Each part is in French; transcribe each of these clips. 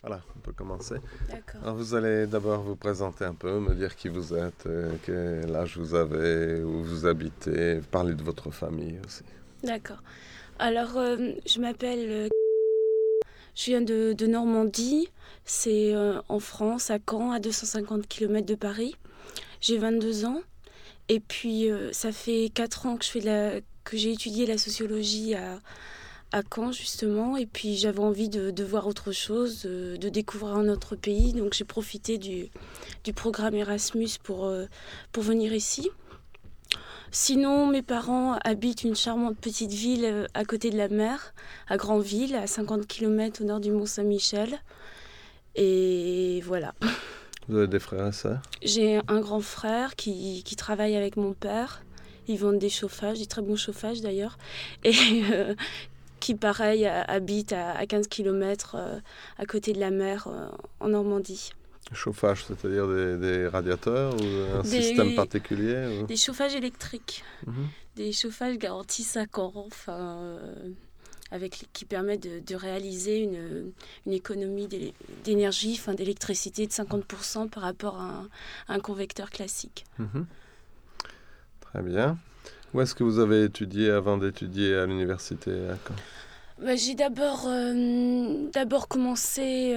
Voilà, on peut commencer. D'accord. Alors vous allez d'abord vous présenter un peu, me dire qui vous êtes, quel âge vous avez, où vous habitez, parler de votre famille aussi. D'accord. Alors, je m'appelle. Je viens de Normandie. C'est en France, à Caen, à 250 km de Paris. J'ai 22 ans. Et puis, ça fait 4 ans que que j'ai étudié la sociologie à Caen, justement. Et puis, j'avais envie de voir autre chose, de découvrir un autre pays. Donc, j'ai profité du programme Erasmus pour venir ici. Sinon, mes parents habitent une charmante petite ville à côté de la mer, à Granville, à 50 km au nord du Mont-Saint-Michel. Et voilà. Vous avez des frères et sœurs? J'ai un grand frère qui travaille avec mon père. Ils vendent des chauffages, des très bons chauffages d'ailleurs. Et qui, pareil, habite à 15 km à côté de la mer en Normandie. Chauffage, c'est-à-dire des radiateurs ou un système Des, particulier ou... des chauffages électriques. Mhm. Des chauffages garantis 5 ans. Enfin, qui permet de réaliser une économie d'énergie, enfin d'électricité de 50% par rapport à un convecteur classique. Mhm. Très bien. Où est-ce que vous avez étudié avant d'étudier à l'université à Caen? J'ai d'abord commencé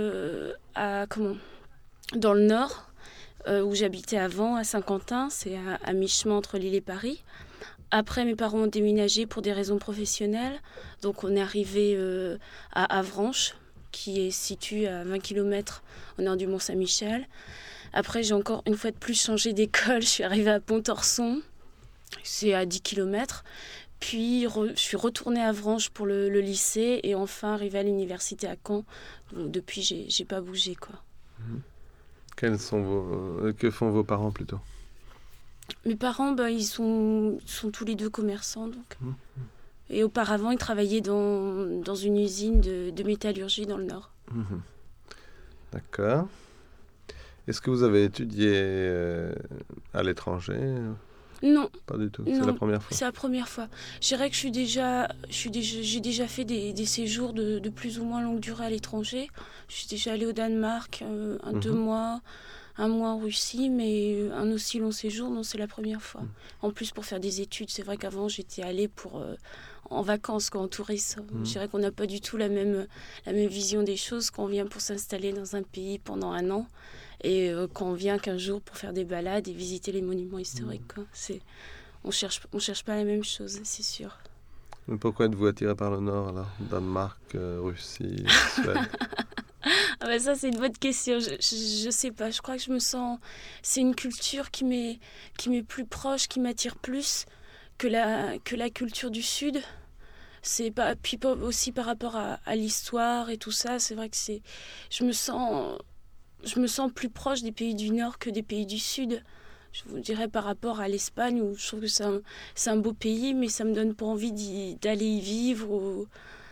dans le nord, où j'habitais avant, à Saint-Quentin, c'est à mi-chemin entre Lille et Paris. Après, mes parents ont déménagé pour des raisons professionnelles. Donc, on est arrivé à Avranches, qui est situé à 20 km au nord du Mont-Saint-Michel. Après, j'ai encore une fois de plus changé d'école. Je suis arrivée à Pontorson, c'est à 10 km. Puis, je suis retournée à Avranches pour le lycée. Et enfin, arrivée à l'université à Caen. Donc, depuis, j'ai pas bougé, quoi. Que font vos parents plutôt? Mes parents, ils sont tous les deux commerçants. Donc. Et auparavant, ils travaillaient dans une usine de métallurgie dans le Nord. Mhm. D'accord. Est-ce que vous avez étudié à l'étranger? Non. Pas du tout, Non, c'est la première fois. C'est la première fois. Je dirais que j'ai déjà fait des séjours de plus ou moins longue durée à l'étranger. Je suis déjà allée au Danemark, 2 mois, 1 mois en Russie, mais un aussi long séjour, non, c'est la première fois. En plus, pour faire des études, c'est vrai qu'avant, j'étais allée en vacances, en tourisme. Je dirais qu'on n'a pas du tout la même vision des choses quand on vient pour s'installer dans un pays pendant 1 an et quand on vient qu'un jour pour faire des balades et visiter les monuments historiques. Quoi. On cherche pas la même chose, c'est sûr. Mais pourquoi êtes-vous attiré par le Nord alors? Danemark, Russie, Suède? Ça, c'est une bonne question. Je sais pas. Je crois que je me sens... C'est une culture qui m'est plus proche, qui m'attire plus que la culture du Sud. Puis aussi par rapport à l'histoire et tout ça. C'est vrai que je me sens plus proche des pays du Nord que des pays du Sud. Je vous dirais par rapport à l'Espagne, où je trouve que c'est un beau pays, mais ça me donne pas envie d'aller y vivre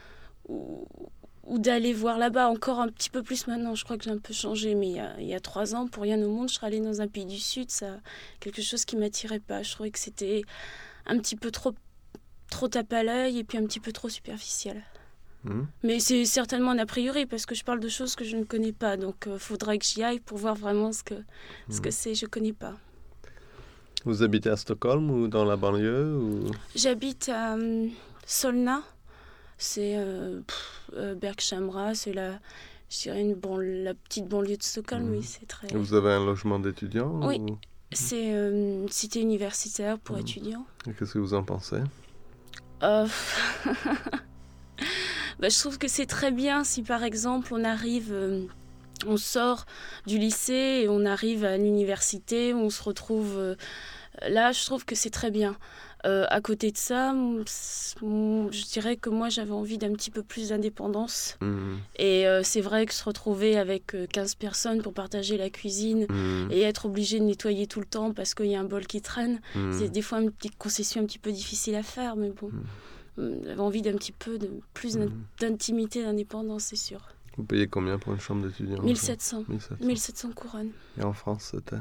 ou d'aller voir là-bas encore un petit peu plus maintenant. Je crois que j'ai un peu changé, mais il y a 3 ans, pour rien au monde, je serais allée dans un pays du Sud, ça quelque chose qui m'attirait pas. Je trouvais que c'était un petit peu trop tape à l'œil et puis un petit peu trop superficiel. Mais c'est certainement un a priori parce que je parle de choses que je ne connais pas, donc faudrait que j'y aille pour voir vraiment ce que c'est. Je connais pas. Vous habitez à Stockholm ou dans la banlieue ou... J'habite à Solna, c'est Berghamra, c'est je dirais la petite banlieue de Stockholm, oui, c'est très... Et vous avez un logement d'étudiant? Oui, ou... c'est une cité universitaire pour étudiants. Et qu'est-ce que vous en pensez? Je trouve que c'est très bien si par exemple on sort du lycée et on arrive à l'université, on se retrouve là, je trouve que c'est très bien. À côté de ça, je dirais que moi j'avais envie d'un petit peu plus d'indépendance. Et c'est vrai que se retrouver avec 15 personnes pour partager la cuisine et être obligé de nettoyer tout le temps parce qu'il y a un bol qui traîne, c'est des fois une petite concession un petit peu difficile à faire, mais bon. J'avais envie d'un petit peu plus d'intimité, d'indépendance, c'est sûr. Vous payez combien pour une chambre d'étudiant? 1700 couronnes. Et en France, c'était?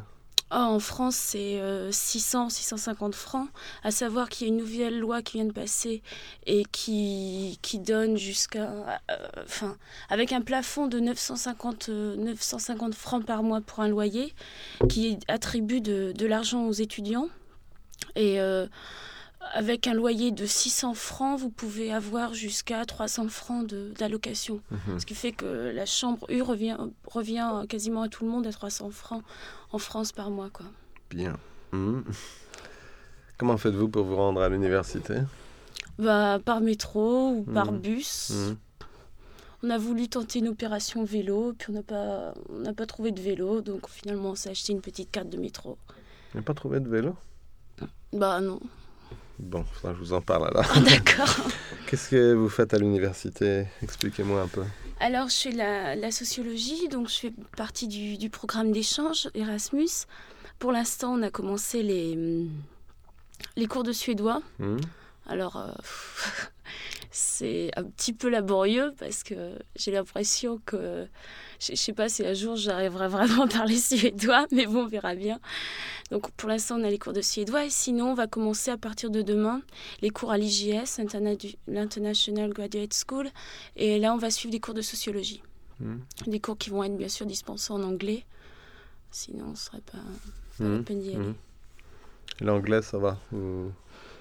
En France, c'est 650 francs. À savoir qu'il y a une nouvelle loi qui vient de passer et qui donne jusqu'à... avec un plafond de 950 francs par mois pour un loyer, qui attribue de l'argent aux étudiants. Et avec un loyer de 600 francs, vous pouvez avoir jusqu'à 300 francs d'allocation. Ce qui fait que la chambre U revient quasiment à tout le monde à 300 francs en France par mois, quoi. Bien. Comment faites-vous pour vous rendre à l'université ? Par métro ou par bus. On a voulu tenter une opération vélo, puis on n'a pas trouvé de vélo, donc finalement on s'est acheté une petite carte de métro. Vous n'avez pas trouvé de vélo ? Non. Bon, ça, je vous en parle alors. D'accord. Qu'est-ce que vous faites à l'université ? Expliquez-moi un peu. Alors, je fais la sociologie, donc je fais partie du programme d'échange Erasmus. Pour l'instant, on a commencé les cours de suédois. Alors, c'est un petit peu laborieux parce que j'ai l'impression que, je ne sais pas si un jour j'arriverai vraiment à parler suédois, mais bon, on verra bien. Donc pour l'instant, on a les cours de suédois et sinon, on va commencer à partir de demain les cours à l'IGS, l'International Graduate School, et là, on va suivre des cours de sociologie. Des cours qui vont être bien sûr dispensés en anglais, sinon on ne serait pas la peine d'y aller. L'anglais, ça va, vous suivez ?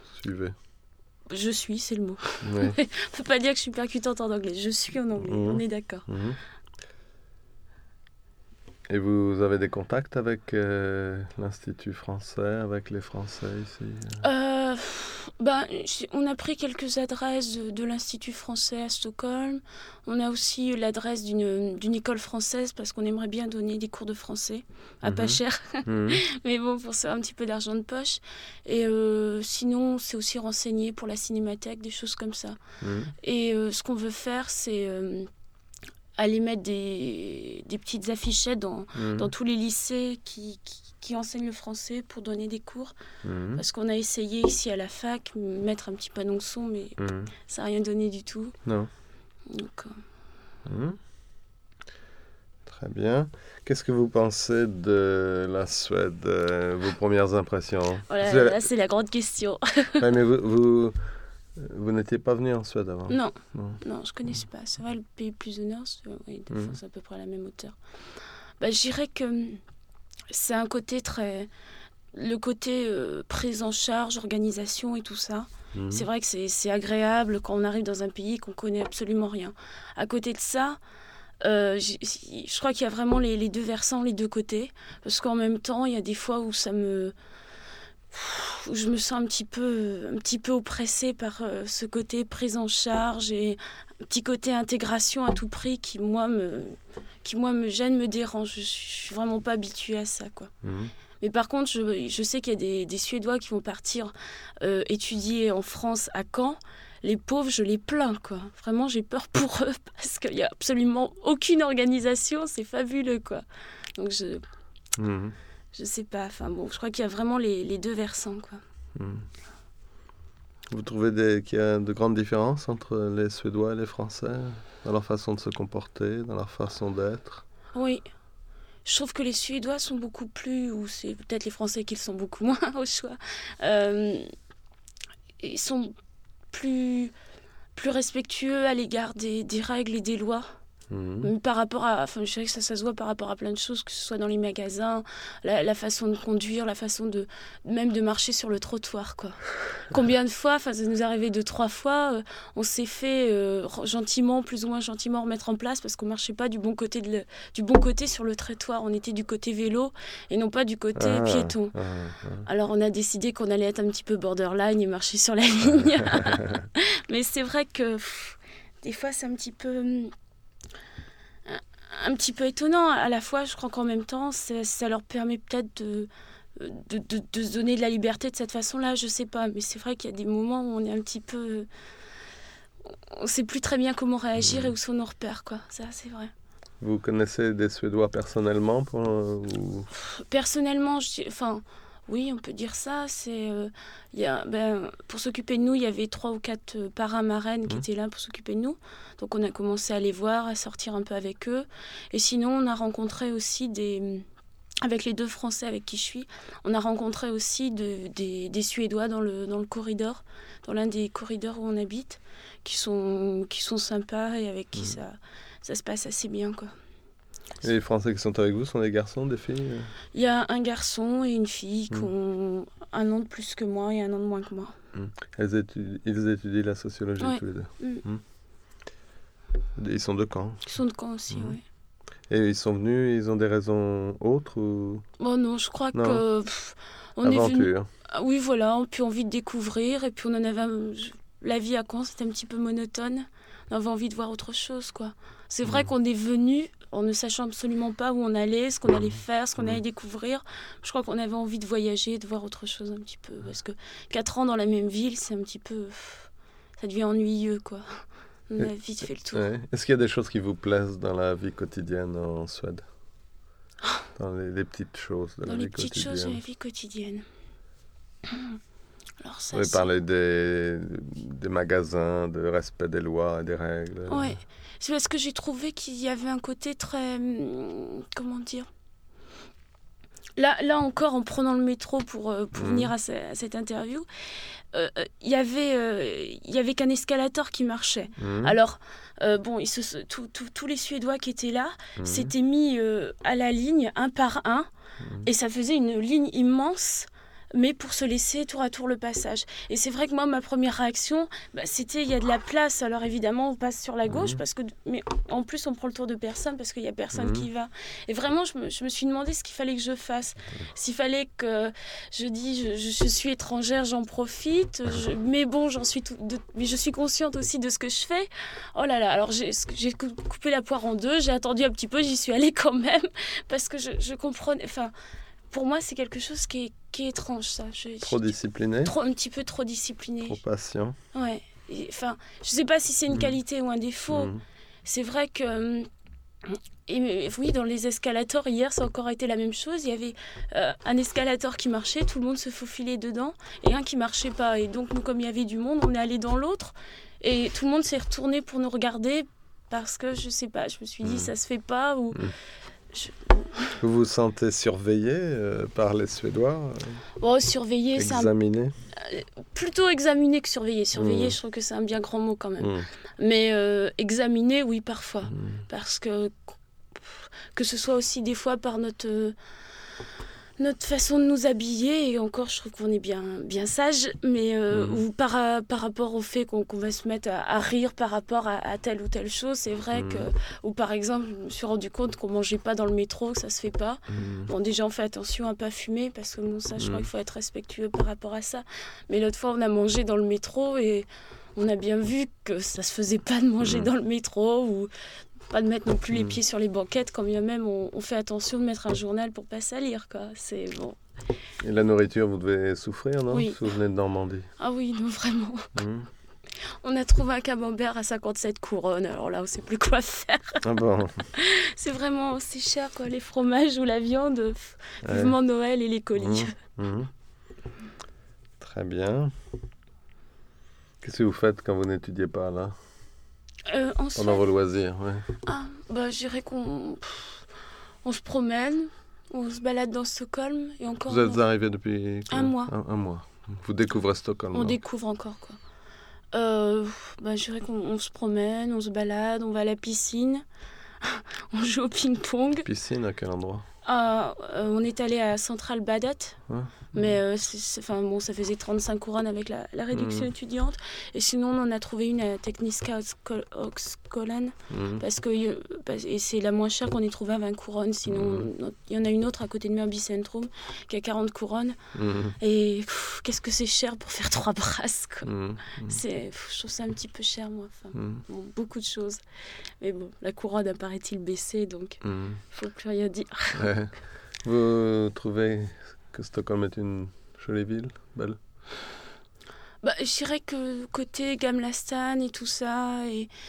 Je suis, c'est le mot. Oui. On ne peut pas dire que je suis percutante en anglais. Je suis en anglais, on est d'accord. Et vous avez des contacts avec l'Institut français, avec les Français ici ? On a pris quelques adresses de l'Institut français à Stockholm. On a aussi l'adresse d'une école française parce qu'on aimerait bien donner des cours de français à pas cher. Mais bon, pour ça, un petit peu d'argent de poche. Et sinon, c'est aussi renseigné pour la cinémathèque, des choses comme ça. Et ce qu'on veut faire, c'est... aller mettre des petites affichettes dans tous les lycées qui enseignent le français pour donner des cours. Parce qu'on a essayé ici à la fac, mettre un petit panonçon, mais ça n'a rien donné du tout. Non. Donc, Très bien. Qu'est-ce que vous pensez de la Suède, vos premières impressions ? Voilà, là, c'est la grande question. Ouais, mais vous n'étiez pas venu en Suède avant ? Non, je ne connaissais pas. C'est vrai, le pays plus au nord, c'est à peu près à la même hauteur. Je dirais que c'est un côté très... Le côté prise en charge, organisation et tout ça. C'est vrai que c'est agréable quand on arrive dans un pays qu'on ne connaît absolument rien. À côté de ça, je crois qu'il y a vraiment les deux versants, les deux côtés. Parce qu'en même temps, il y a des fois où je me sens un petit peu oppressée par ce côté prise en charge et un petit côté intégration à tout prix qui moi me gêne, me dérange. Je suis vraiment pas habituée à ça, quoi. Mais par contre, je sais qu'il y a des Suédois qui vont partir étudier en France à Caen. Les pauvres, je les plains, quoi. Vraiment, j'ai peur pour eux parce qu'il n'y a absolument aucune organisation. C'est fabuleux, quoi. Donc je sais pas, je crois qu'il y a vraiment les deux versants, quoi. Vous trouvez qu'il y a de grandes différences entre les Suédois et les Français dans leur façon de se comporter, dans leur façon d'être ? Oui. Je trouve que les Suédois sont beaucoup plus, ou c'est peut-être les Français qui le sont beaucoup moins au choix, ils sont plus respectueux à l'égard des règles et des lois. Par rapport à, je dirais que ça se voit par rapport à plein de choses, que ce soit dans les magasins, la façon de conduire, la façon même de marcher sur le trottoir, quoi. Combien de fois, ça nous est arrivé 2-3 fois, on s'est fait gentiment, plus ou moins gentiment remettre en place parce qu'on marchait pas du bon côté sur le trottoir, on était du côté vélo et non pas du côté piéton. Alors on a décidé qu'on allait être un petit peu borderline et marcher sur la ligne. Mais c'est vrai que des fois c'est un petit peu étonnant. À la fois, je crois qu'en même temps, ça leur permet peut-être de se donner de la liberté de cette façon-là, je sais pas. Mais c'est vrai qu'il y a des moments où on est un petit peu... On sait plus très bien comment réagir et où sont nos repères, quoi. Ça, c'est vrai. Vous connaissez des Suédois personnellement Personnellement, oui, on peut dire ça. Pour s'occuper de nous, il y avait 3 ou 4 parrains-marraines qui étaient là pour s'occuper de nous. Donc on a commencé à les voir, à sortir un peu avec eux. Et sinon, on a rencontré aussi des avec les 2 Français avec qui je suis, on a rencontré aussi des Suédois dans le corridor, dans l'un des corridors où on habite, qui sont sympas et avec qui ça se passe assez bien, quoi. Et les Français qui sont avec vous sont des garçons, des filles? Il y a un garçon et une fille qui ont 1 an de plus que moi et 1 an de moins que moi. Ils étudient la sociologie tous les deux. Ils sont de Caen? Ils sont de Caen aussi, oui. Et ils sont venus, ils ont des raisons autres ou... Bon, non, je crois Non. que... on est venu... Aventure. Oui, voilà, on a puis envie de découvrir, et puis on en avait... La vie à Caen, c'était un petit peu monotone. On avait envie de voir autre chose, quoi. C'est vrai qu'on est venu en ne sachant absolument pas où on allait, ce qu'on allait faire, ce qu'on allait découvrir. Je crois qu'on avait envie de voyager, de voir autre chose un petit peu. Parce que 4 ans dans la même ville, c'est un petit peu... Ça devient ennuyeux, quoi. On a vite fait le tour. Ouais. Est-ce qu'il y a des choses qui vous plaisent dans la vie quotidienne en Suède? Dans les petites choses de la vie quotidienne? Dans les petites choses de la vie quotidienne. Alors ça, Vous avez parlé des magasins, de respect des lois et des règles. Ouais, c'est parce que j'ai trouvé qu'il y avait un côté très... comment dire? Là encore, en prenant le métro pour venir à cette interview, il y avait qu'un escalator qui marchait. Alors, bon, tous les Suédois qui étaient là s'étaient mis à la ligne, un par un, et ça faisait une ligne immense, mais pour se laisser tour à tour le passage. Et c'est vrai que moi, ma première réaction, c'était il y a de la place, alors évidemment, on passe sur la gauche, mais en plus, on prend le tour de personne parce qu'il n'y a personne qui va. Et vraiment, je me suis demandé ce qu'il fallait que je fasse. S'il fallait que je suis étrangère, j'en profite, mais bon, mais je suis consciente aussi de ce que je fais. Oh là là, alors j'ai coupé la poire en 2, j'ai attendu un petit peu, j'y suis allée quand même, parce que je comprenais... Enfin, pour moi, c'est quelque chose qui est étrange, ça. Trop discipliné? Un petit peu trop discipliné. Trop patient? Ouais. Enfin, je sais pas si c'est une qualité ou un défaut. C'est vrai que... oui, dans les escalators, hier, ça a encore été la même chose. Il y avait un escalator qui marchait, tout le monde se faufilait dedans, et un qui marchait pas. Et donc, nous, comme il y avait du monde, on est allé dans l'autre, et tout le monde s'est retourné pour nous regarder, parce que, je sais pas, je me suis dit, ça se fait pas, ou... Vous vous sentez surveillé par les Suédois? Surveillé, examiné? Plutôt examiné que surveillé. Surveillé, je trouve que c'est un bien grand mot quand même. Mais examiné, oui, parfois. Parce que ce soit aussi des fois par notre façon de nous habiller, et encore je trouve qu'on est bien sage, mais ou par rapport au fait qu'on va se mettre à rire par rapport à telle ou telle chose. C'est vrai que, ou par exemple, je me suis rendu compte qu'on mangeait pas dans le métro, que ça se fait pas. Bon, déjà on fait attention à pas fumer, parce que bon, ça je crois qu'il faut être respectueux par rapport à ça. Mais l'autre fois on a mangé dans le métro, et on a bien vu que ça se faisait pas de manger dans le métro, ou pas de mettre non plus les pieds sur les banquettes, quand bien même on fait attention de mettre un journal pour pas salir, quoi. C'est bon. Et la nourriture, vous devez souffrir, non? Oui. Si vous venez de Normandie. Ah oui, non, vraiment. On a trouvé un camembert à 57 couronnes, alors là on sait plus quoi faire. Ah bon? C'est cher, quoi, les fromages ou la viande, vivement Noël et les colis. Très bien. Qu'est-ce que vous faites quand vous n'étudiez pas, là? Pendant vos loisirs, ouais. Je dirais qu'on se promène, on se balade dans Stockholm, et encore... Vous êtes arrivé depuis un mois. Un mois. Vous découvrez Stockholm. On découvre encore, quoi. Je dirais qu'on se promène, on se balade, on va à la piscine, on joue au ping-pong. Piscine, à quel endroit? On est allé à Central Badet, mais ça faisait 35 couronnes avec la réduction étudiante. Et sinon, on en a trouvé une à Tekniska Högskolan, parce que et c'est la moins chère, qu'on ait trouvé à 20 couronnes. Sinon, il y en a une autre à côté de Mörby Centrum qui a 40 couronnes. Et qu'est-ce que c'est cher pour faire 3 brasses, quoi. Je trouve ça un petit peu cher, moi. Beaucoup de choses. Mais bon, la couronne a, paraît-il, baissé, donc il ne faut plus rien dire. Vous trouvez que Stockholm est une jolie ville, belle? Je dirais que côté Gamla stan et tout ça, et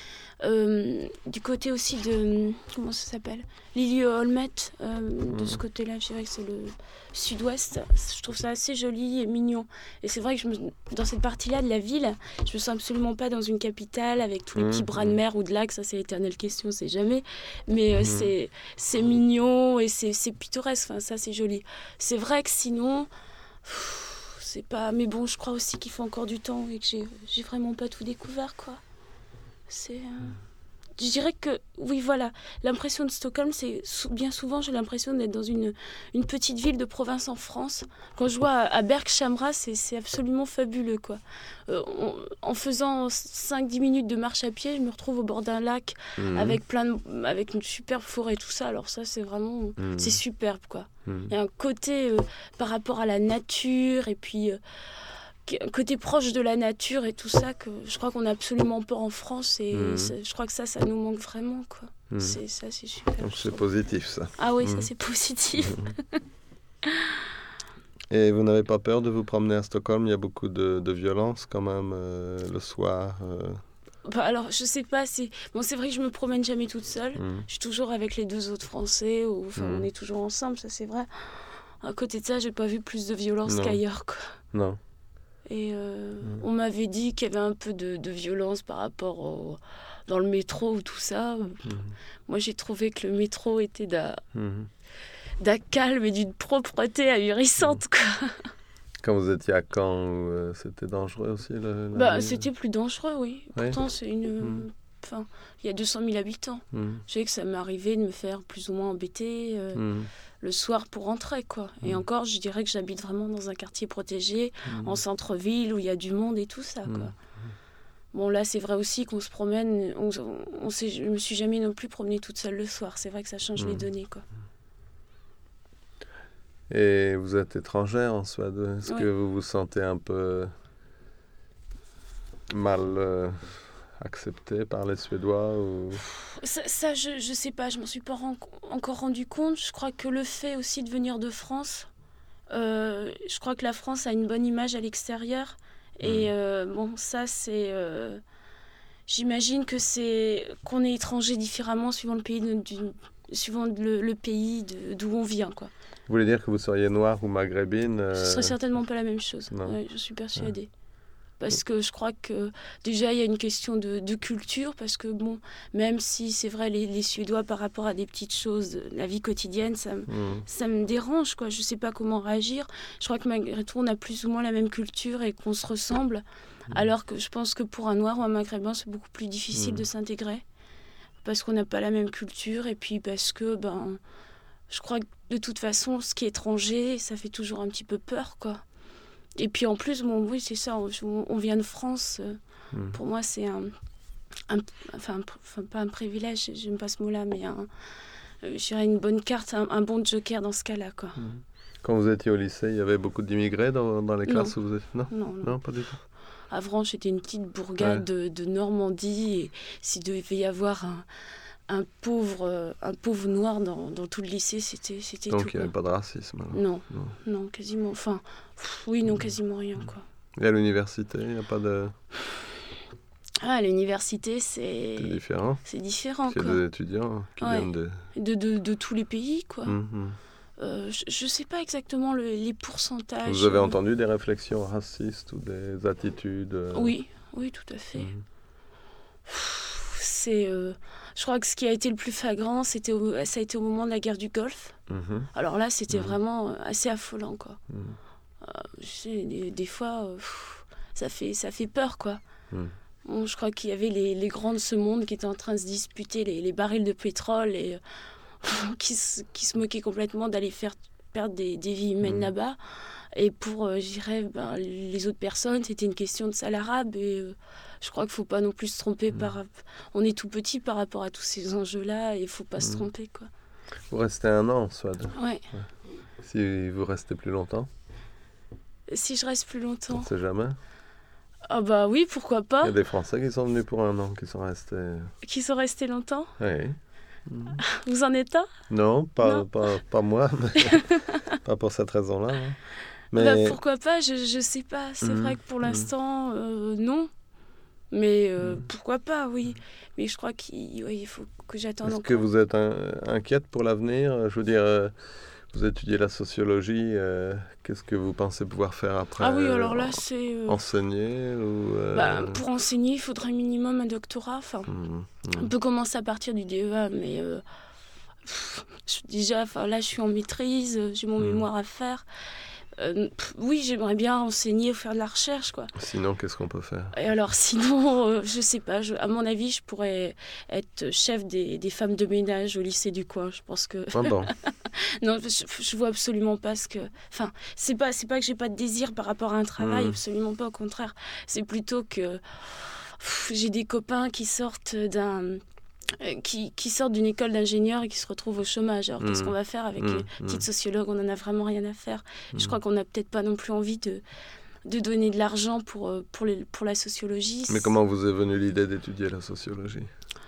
Du côté aussi de... Comment ça s'appelle? Lille-Olmet, de ce côté-là, je dirais que c'est le sud-ouest. Je trouve ça assez joli et mignon. Et c'est vrai que dans cette partie-là de la ville, je me sens absolument pas dans une capitale avec tous les petits bras de mer ou de lacs. Ça, c'est l'éternelle question, c'est jamais. Mais c'est mignon et c'est pittoresque. Enfin, ça, c'est joli. C'est vrai que sinon... c'est pas... Mais bon, je crois aussi qu'il faut encore du temps et que j'ai vraiment pas tout découvert, quoi. C'est... Je dirais que, oui, voilà, l'impression de Stockholm, c'est bien souvent, j'ai l'impression d'être dans une petite ville de province en France. Quand je vois à Berghamra, c'est absolument fabuleux, quoi. En faisant 5-10 minutes de marche à pied, je me retrouve au bord d'un lac avec une superbe forêt et tout ça. Alors ça, c'est vraiment... c'est superbe, quoi. Il y a un côté par rapport à la nature et puis... un côté proche de la nature et tout ça que je crois qu'on n'a absolument pas en France et je crois que ça nous manque vraiment, quoi. C'est super. Donc c'est positif, ça. Ah oui, ça c'est positif. Et vous n'avez pas peur de vous promener à Stockholm? Il y a beaucoup de violence quand même le soir. Bah alors je sais pas, c'est vrai que je me promène jamais toute seule. Je suis toujours avec les 2 autres Français on est toujours ensemble, ça c'est vrai. À côté de ça, j'ai pas vu plus de violence qu'ailleurs, quoi. Non. Et on m'avait dit qu'il y avait un peu de violence par rapport dans le métro ou tout ça. Moi, j'ai trouvé que le métro était d'un calme et d'une propreté ahurissante, quoi. Quand vous étiez à Caen, c'était dangereux aussi C'était plus dangereux, oui. Pourtant, c'est une... Enfin, il y a 200 000 habitants. Je sais que ça m'est arrivé de me faire plus ou moins embêter le soir pour rentrer, quoi. Et encore, je dirais que j'habite vraiment dans un quartier protégé, en centre-ville, où il y a du monde et tout ça, quoi. Bon, là, c'est vrai aussi qu'on se promène... je me suis jamais non plus promenée toute seule le soir. C'est vrai que ça change les données, quoi. Et vous êtes étrangère en Suède. Est-ce que vous vous sentez un peu mal... accepté par les Suédois ou... Ça, je sais pas, je m'en suis pas encore rendu compte. Je crois que le fait aussi de venir de France, je crois que la France a une bonne image à l'extérieur. Et bon, ça c'est... j'imagine que c'est qu'on est étranger différemment suivant le pays, le pays d'où on vient, quoi. Vous voulez dire que vous seriez noire ou maghrébine Ce serait certainement pas la même chose. Ouais, je suis persuadée. Parce que je crois que déjà il y a une question de culture, parce que bon, même si c'est vrai les Suédois par rapport à des petites choses, la vie quotidienne, ça me dérange, quoi. Je sais pas comment réagir. Je crois que malgré tout on a plus ou moins la même culture et qu'on se ressemble, alors que je pense que pour un Noir ou un Maghrébin c'est beaucoup plus difficile de s'intégrer, parce qu'on n'a pas la même culture et puis parce que je crois que de toute façon ce qui est étranger ça fait toujours un petit peu peur, quoi. Et puis en plus, bon, oui, c'est ça, on vient de France. Pour moi, c'est pas un privilège, j'aime pas ce mot-là, mais je dirais une bonne carte, un bon joker dans ce cas-là, quoi. Quand vous étiez au lycée, il y avait beaucoup d'immigrés dans les classes où vous étiez... Non, pas du tout. Avranches, c'était une petite bourgade de Normandie, et s'il devait y avoir un pauvre noir dans tout le lycée, c'était donc tout. il n'y avait pas de racisme alors. Non, quasiment, enfin, non, quasiment rien, quoi. Et à l'université, il n'y a pas de... À l'université, c'est différent. C'est différent, quoi. Il y a des étudiants qui viennent de tous les pays, quoi. Je ne sais pas exactement les pourcentages. Vous avez entendu des réflexions racistes ou des attitudes Oui, tout à fait. C'est... je crois que ce qui a été le plus flagrant, ça a été au moment de la guerre du Golfe. Alors là, c'était vraiment assez affolant, quoi. Des fois, ça fait peur, quoi. Bon, je crois qu'il y avait les grands de ce monde qui étaient en train de se disputer les barils de pétrole et qui se moquaient complètement d'aller faire perdre des vies humaines là-bas. Et pour, je dirais, les autres personnes, c'était une question de sale arabe. Et je crois qu'il ne faut pas non plus se tromper. On est tout petit par rapport à tous ces enjeux-là et il ne faut pas se tromper, quoi. Vous restez 1 an en Suède. Ouais. Si vous restez plus longtemps? Si je reste plus longtemps? On ne sait jamais. Ah bah oui, pourquoi pas. Il y a des Français qui sont venus pour 1 an, qui sont restés... Qui sont restés longtemps? Oui. Vous en êtes un? Non, pas moi, mais pas pour cette raison-là. Hein. Mais... pourquoi pas, je sais pas. C'est vrai que pour l'instant, non. Mais pourquoi pas, oui. Mais je crois qu'il faut que j'attende Est-ce encore. que vous êtes inquiète pour l'avenir? Je veux dire, vous étudiez la sociologie, qu'est-ce que vous pensez pouvoir faire après? Ah oui, alors là, c'est... Enseigner ou pour enseigner, il faudrait minimum un doctorat. Enfin, on peut commencer à partir du DEA, mais déjà, là, je suis en maîtrise, j'ai mon mémoire à faire. Oui, j'aimerais bien enseigner ou faire de la recherche, quoi. Sinon, qu'est-ce qu'on peut faire? Et alors, sinon, je sais pas. À mon avis, je pourrais être chef des femmes de ménage au lycée du coin. Je pense que... Ah bon. Non, je vois absolument pas ce que... Enfin, c'est pas que j'ai pas de désir par rapport à un travail, absolument pas, au contraire. C'est plutôt que j'ai des copains qui sortent qui sortent d'une école d'ingénieur et qui se retrouvent au chômage. Alors, qu'est-ce qu'on va faire avec les petites sociologues? On en a vraiment rien à faire. Je crois qu'on n'a peut-être pas non plus envie de donner de l'argent pour la sociologie. Mais comment vous est venue l'idée d'étudier la sociologie?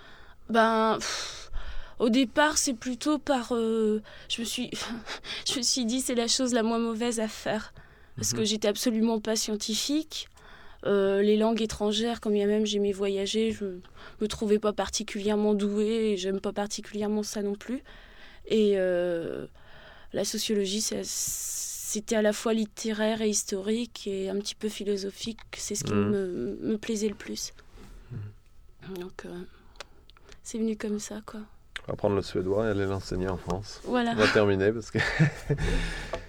Au départ, c'est plutôt par... je me suis dit, c'est la chose la moins mauvaise à faire. Parce que j'étais absolument pas scientifique. Les langues étrangères, comme bien même j'aimais voyager, je me trouvais pas particulièrement douée et j'aime pas particulièrement ça non plus. Et la sociologie, c'était à la fois littéraire et historique et un petit peu philosophique. C'est ce qui me plaisait le plus. Donc, c'est venu comme ça, quoi. On va prendre le suédois et aller l'enseigner en France. Voilà. On va terminer parce que